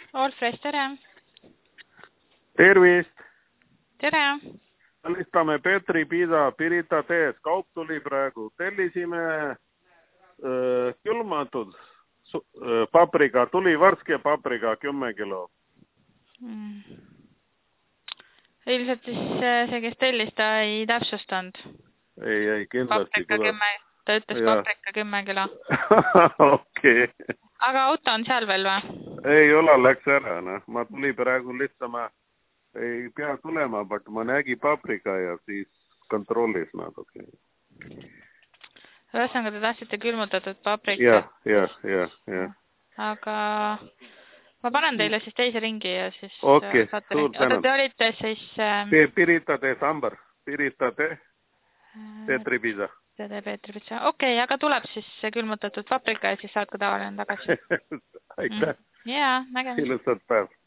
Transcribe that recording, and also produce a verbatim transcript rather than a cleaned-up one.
Allfresh, tere! Tervist! Tere! Valistame Petri Pisa Pirita tees. Kaup tuli praegu. Tellisime öö, külmatud öö, paprika. Tuli värske paprika kümme kilo. Mm. Ilmselt siis see, kes tellis, ta ei täpsustanud. Ei, ei, kindlasti. Paprika kümme. Ta ütles ja. Paprika kümme kilo. Okei. Okay. Aga auto on seal veel või? Ei ole, läks ära. No. Ma tuli praegu lihtsama, ei pea tulema, but ma nägi paprika ja siis kontrollis natuke. Ühesõnaga, te tahtsite külmutatud paprika. Ja, ja, ja, ja. Aga ma panen teile siis teise ringi ja siis... Okei, okay, suur tänu. Oota, te olite siis... Pirita tee sambar. Pirita tee Petri Pisa. Tee Petri Pisa. Okei, okay, aga tuleb siis külmutatud paprika ja siis saad ka tavaline tagasi. Aitäh. Jaa, nägemist. Ilusat päev.